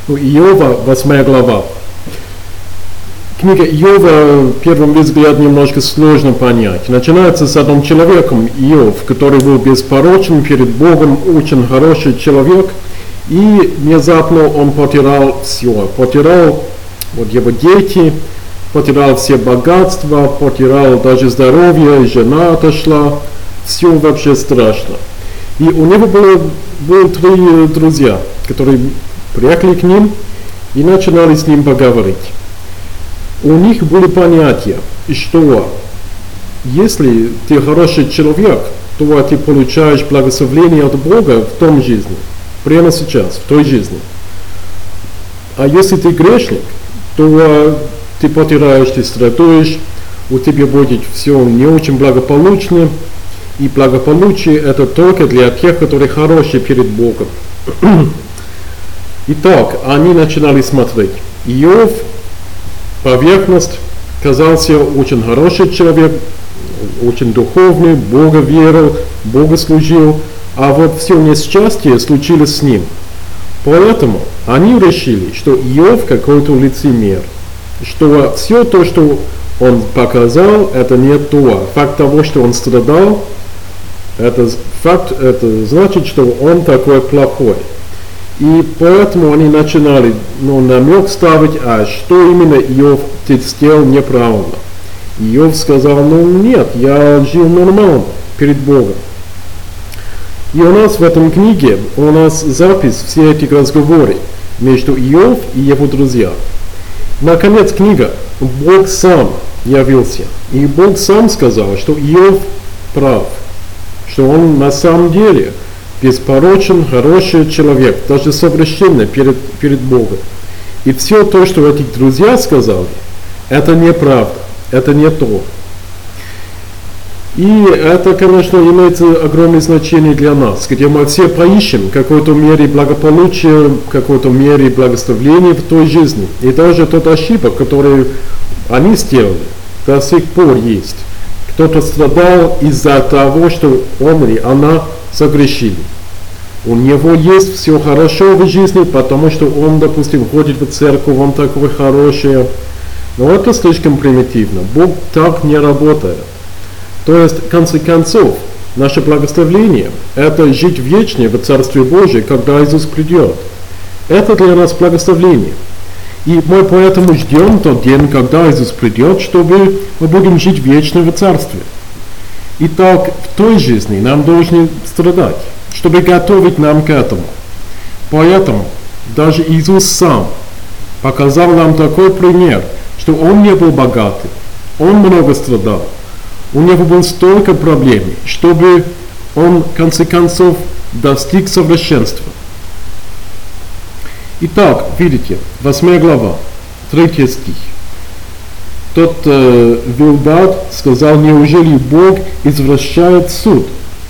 Иова, 8 глава. Книга Иова, в первом взгляде, немножко сложно понять. Начинается с одним человеком, Иов, который был беспорочен перед Богом, очень хороший человек, и внезапно он потерял все. Потерял его дети, потерял все богатства, потерял даже здоровье, жена отошла, все вообще страшно. И у него было 3 друзья, которые приехали к ним и начинали с ним поговорить. У них были понятия, что если ты хороший человек, то ты получаешь благословение от Бога в том жизни, прямо сейчас, в той жизни. А если ты грешник, то ты потеряешь, ты страдаешь, у тебя будет все не очень благополучно, и благополучие это только для тех, которые хорошие перед Богом. Итак, они начинали смотреть. Иов, поверхность, казался очень хороший человек, очень духовный, Бога верил, Бога служил, а вот все несчастье случилось с ним. Поэтому они решили, что Иов какой-то лицемер, что все то, что он показал, это не то. Факт того, что он страдал, это значит, что он такой плохой. И поэтому они начинали намек ставить, что именно Иов ты сделал неправильно. Иов сказал, нет, я жил нормально перед Богом. И у нас в этом книге, у нас запись все этих разговоров между Иов и его друзьями. Наконец книга, Бог сам явился. И Бог сам сказал, что Иов прав, что он на самом деле беспорочен, хороший человек, даже совершенный перед Богом. И все то, что эти друзья сказали, это неправда, это не то. И это, конечно, имеет огромное значение для нас, где мы все поищем в какой-то мере благополучия, в какой-то мере благословения в той жизни. И даже тот ошибок, который они сделали, до сих пор есть. Кто-то страдал из-за того, что он или она согрешили. У него есть все хорошо в жизни, потому что он, допустим, ходит в церковь, он такой хороший. Но это слишком примитивно. Бог так не работает. То есть, в конце концов, наше благословение – это жить вечно в Царстве Божьем, когда Иисус придет. Это для нас благословение. И мы поэтому ждем тот день, когда Иисус придет, чтобы мы будем жить вечно в Царстве. Итак, в той жизни нам должны страдать, чтобы готовить нам к этому. Поэтому даже Иисус сам показал нам такой пример, что Он не был богатый, Он много страдал. У него было столько проблем, чтобы он, в конце концов, достиг совершенства. Итак, видите, 8 глава, 3 стих. Тот Бильдад сказал, неужели Бог извращает суд?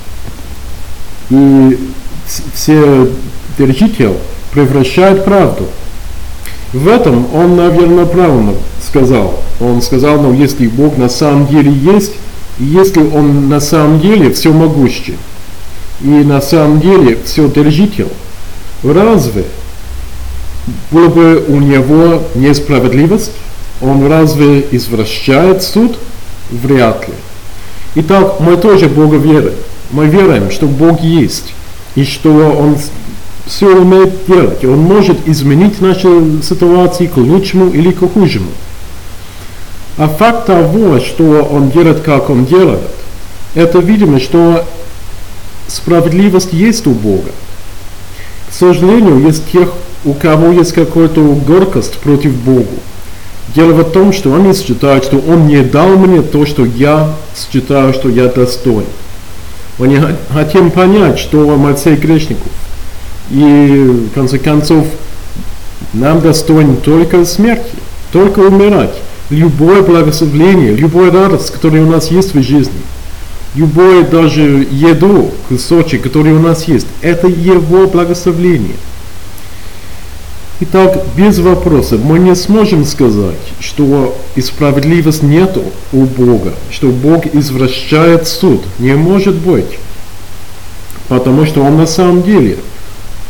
И все держитель превращает правду. В этом он, наверное, правильно сказал. Он сказал, если Бог на самом деле есть, и если Он на самом деле всемогущий, и на самом деле все держитель, разве было бы у Него несправедливость? Он разве извращает суд? Вряд ли. Итак, мы тоже Бога верим. Мы верим, что Бог есть, и что Он все умеет делать. Он может изменить наши ситуации к лучшему или к худшему. А факт того, что Он делает, как Он делает, это видимо, что справедливость есть у Бога. К сожалению, есть тех, у кого есть какая-то горкость против Бога. Дело в том, что они считают, что Он не дал мне то, что я считаю, что я достоин. Мы не хотим понять, что мы все грешников. И, в конце концов, нам достоин только смерти, только умирать. Любое благословение, любая радость, которая у нас есть в жизни, любое даже еду, кусочек, который у нас есть, это Его благословение. Итак, без вопросов, мы не сможем сказать, что справедливости нету у Бога, что Бог извращает суд. Не может быть. Потому что Он на самом деле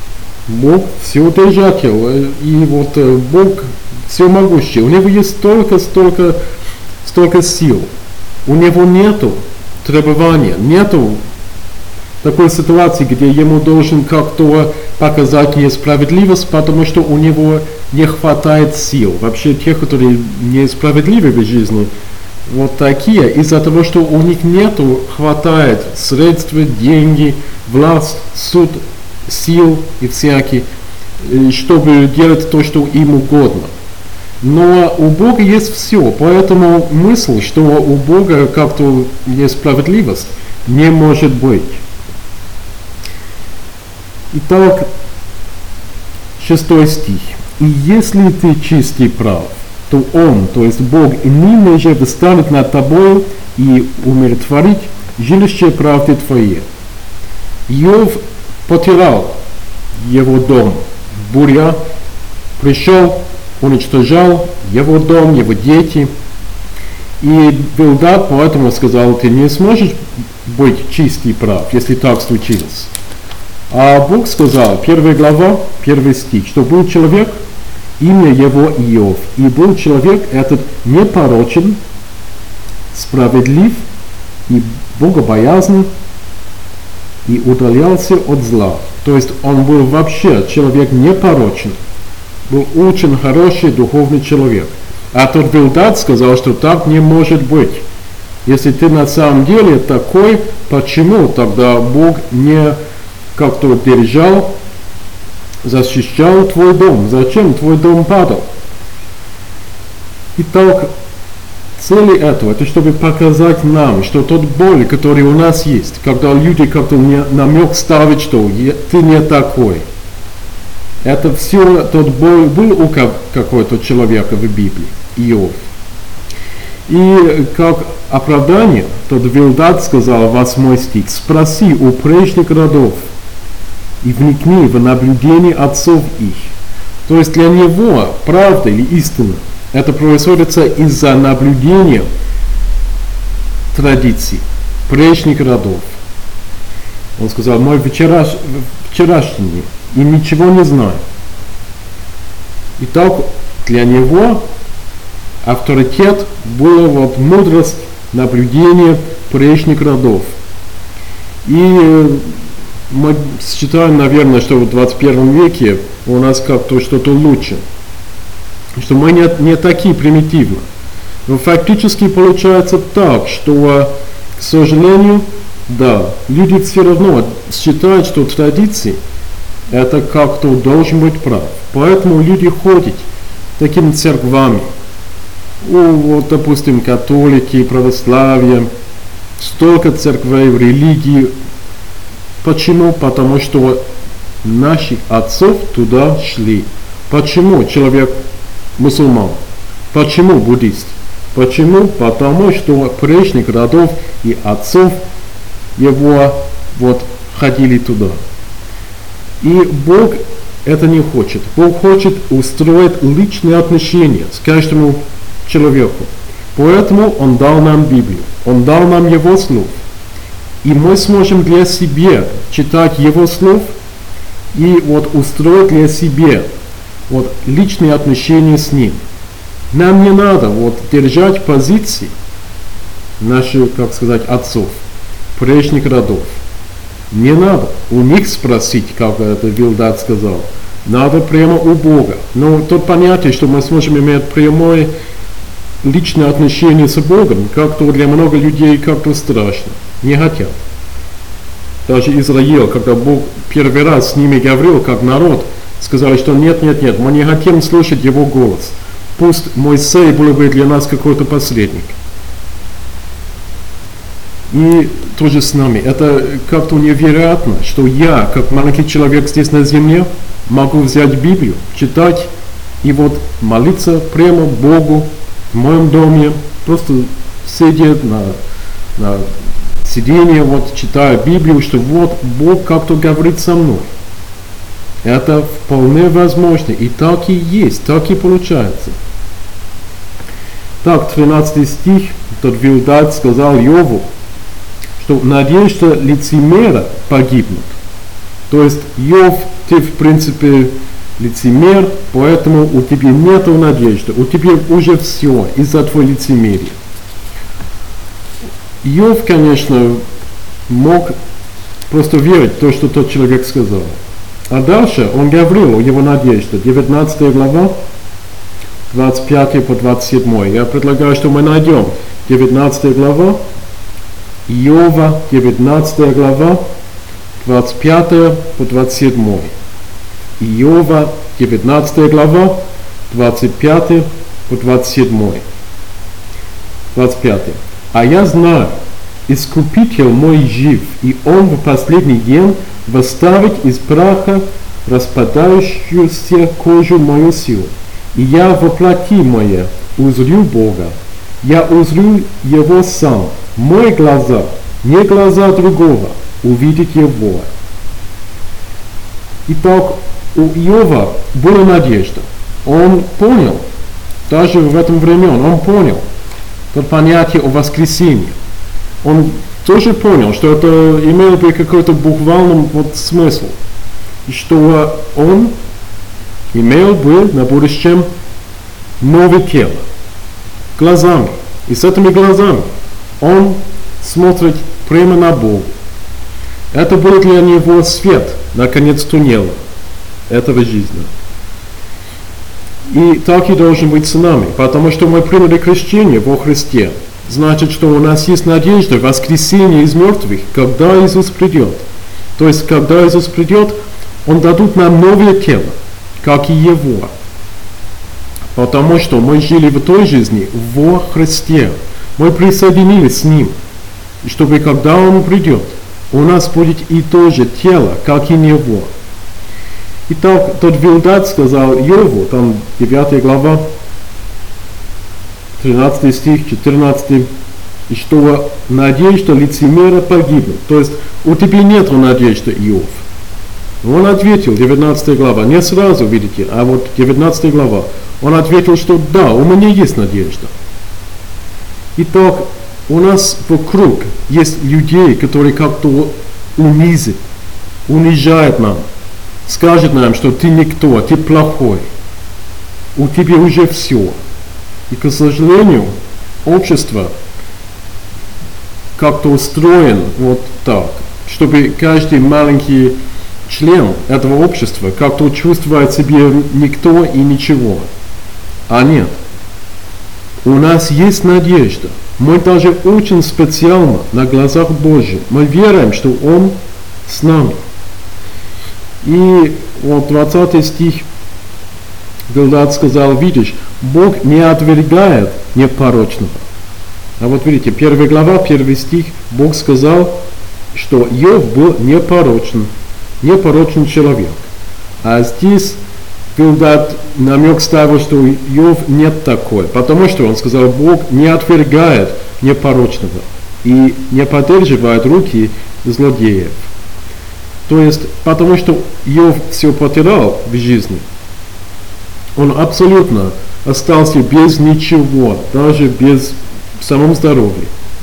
Бог всеудержатель, и вот Бог всемогущий. У него есть столько сил. У него нету требования, нету такой ситуации, где ему должен как-то показать несправедливость, потому что у него не хватает сил. Вообще тех, которые несправедливы в жизни, вот такие, из-за того, что у них нету, хватает средств, деньги, власть, суд, сил и всякие, чтобы делать то, что им угодно. Но у Бога есть все, поэтому мысль, что у Бога как-то несправедливость, не может быть. Итак, 6 стих. «И если ты чист и прав, то Он, то есть Бог, ныне же восстанет над тобою и умиротворит жилище правды твоей». Иов потерял его дом. Буря пришел, уничтожал его дом, его дети. И Билдад поэтому сказал: ты не сможешь быть чист и прав, если так случилось. А Бог сказал, 1 глава, 1 стих, что был человек, имя его Иов, и был человек этот непорочен, справедлив и богобоязный, и удалялся от зла. То есть он был вообще человек непорочен, был очень хороший духовный человек. А тот Билдад сказал, что так не может быть. Если ты на самом деле такой, почему тогда Бог не как-то держал, защищал твой дом? Зачем твой дом падал? Итак, цель этого, это чтобы показать нам, что тот боль, который у нас есть, когда люди как-то намек ставят, что ты не такой. Это все, тот боль был у какого-то человека в Библии, Иов. И как оправдание, тот Билдад сказал, 8 стих, спроси у прежних родов и вникни в наблюдение отцов их. То есть для него правда или истина, это происходит из-за наблюдения традиций прежних родов. Он сказал, мой вчерашний, и ничего не знаю. Итак, для него авторитет была вот мудрость наблюдения прежних родов. И мы считаем, наверное, что в 21 веке у нас как-то что-то лучше. Что мы не такие примитивны. Но фактически получается так, что, к сожалению, да, люди все равно считают, что традиции это как-то должен быть прав. Поэтому люди ходят такими церквами. Вот, допустим, католики, православие, столько церквей, религии. Почему? Потому что наших отцов туда шли. Почему человек мусульман? Почему буддист? Почему? Потому что прежних родов и отцов его вот ходили туда. И Бог это не хочет. Бог хочет устроить личные отношения с каждым человеку. Поэтому Он дал нам Библию. Он дал нам Его слов. И мы сможем для себя читать Его слов и вот устроить для себя вот личные отношения с Ним. Нам не надо вот держать позиции наших, как сказать, отцов, прежних родов. Не надо у них спросить, как это Билдад сказал. Надо прямо у Бога. Но то понятие, что мы сможем иметь прямое личное отношение с Богом, как-то для многих людей как-то страшно. Не хотят. Даже Израиль, когда Бог первый раз с ними говорил, как народ, сказали, что нет, мы не хотим слушать Его голос. Пусть Моисей был бы для нас какой-то посредник. И тоже с нами. Это как-то невероятно, что я, как маленький человек здесь на земле, могу взять Библию, читать и вот молиться прямо Богу в моем доме, просто сидеть на сиденье, вот читая Библию, что вот Бог как-то говорит со мной. Это вполне возможно. И так и есть, так и получается. Так, 13 стих, тот Билдад сказал Иову, что надежда лицемера погибнет. То есть Иов ты в принципе лицемер, поэтому у тебя нет надежды, у тебя уже все из-за твоего лицемерия. Иов, конечно, мог просто верить в то, что тот человек сказал. А дальше он говорил о его надежде. 19 глава, 25 по 27. Я предлагаю, что мы найдем 19 глава, Иова, 19 глава, 25 по 27. Иова, 19 глава, 25 по 27. 25. «А я знаю, Искупитель мой жив, и он в последний день восставит из праха распадающуюся кожу мою силу. И я во плоти моей узрю Бога, я узрю Его сам, мои глаза, не глаза другого, увидеть Его». Итак, у Иова была надежда. Он понял, даже в этом времени, он понял то понятие о воскресении. Он тоже понял, что это имело бы какой-то буквальный смысл. И что он имел бы на будущем новое тело, глазами. И с этими глазами он смотрит прямо на Бога. Это будет для него свет на конец туннеля этого жизни. И так и должен быть с нами, потому что мы приняли крещение во Христе. Значит, что у нас есть надежда воскресения из мертвых, когда Иисус придет. То есть, когда Иисус придет, Он дадут нам новое тело, как и Его. Потому что мы жили в той жизни во Христе. Мы присоединились с Ним. И чтобы, когда Он придет, у нас будет и то же тело, как и Него. Итак, тот Бildад сказал Иову, там 9 глава, 13 стих, 14, и что надежда лицемера погибнет. То есть у тебя нет надежды, Иов. Он ответил, 19 глава, не сразу, видите, а вот 19 глава, он ответил, что да, у меня есть надежда. Итак, у нас вокруг есть людей, которые как-то унижают нам, скажут нам, что ты никто, ты плохой, у тебя уже все. И, к сожалению, общество как-то устроено вот так, чтобы каждый маленький член этого общества как-то чувствует себя никто и ничего. А нет. У нас есть надежда. Мы даже очень специально на глазах Божьих. Мы верим, что Он с нами. И вот 20 стих Бildад сказал, видишь, Бог не отвергает непорочного. А вот видите, 1 глава, 1 стих, Бог сказал, что Иов был непорочный человек. А здесь Бildад намек ставил, что Иов нет такой, потому что он сказал, Бог не отвергает непорочного и не поддерживает руки злодеев. То есть, потому что Иов все потерял в жизни, он абсолютно остался без ничего, даже без самого здоровья.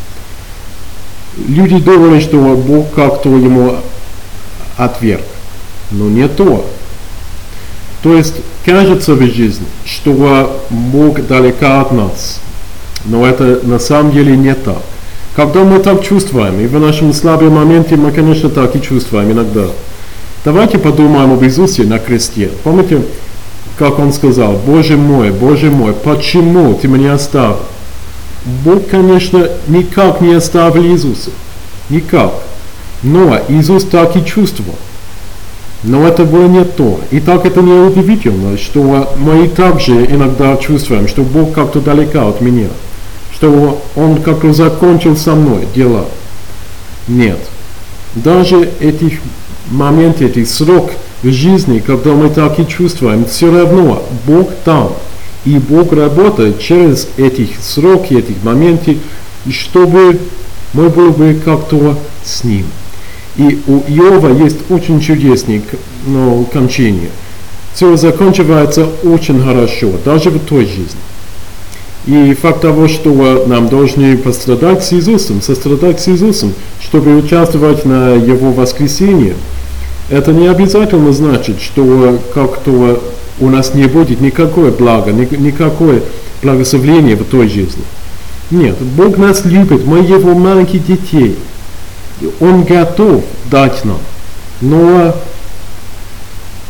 Люди думали, что Бог как-то ему отверг, но не то. То есть, кажется в жизни, что Бог далеко от нас, но это на самом деле не так. Когда мы так чувствуем, и в нашем слабом моменте мы, конечно, так и чувствуем иногда. Давайте подумаем об Иисусе на кресте. Помните, как Он сказал, Боже мой, почему Ты меня оставил? Бог, конечно, никак не оставил Иисуса. Никак. Но Иисус так и чувствовал. Но это было не то. И так это не удивительно, что мы и также иногда чувствуем, что Бог как-то далеко от меня. Что Он как-то закончил со мной дела. Нет. Даже этих моментов, этих срок в жизни, когда мы так и чувствуем, все равно Бог там. И Бог работает через этих сроки, этих моментов, чтобы мы были бы как-то с Ним. И у Иова есть очень чудесное кончение. Все заканчивается очень хорошо, даже в той жизни. И факт того, что нам должны пострадать с Иисусом, сострадать с Иисусом, чтобы участвовать на Его воскресении, это не обязательно значит, что как-то у нас не будет никакое благо, никакое благословение в той жизни. Нет, Бог нас любит, мы Его маленькие детей. Он готов дать нам, но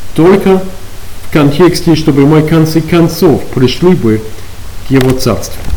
только в контексте, чтобы мы в конце концов пришли бы к Его Царству.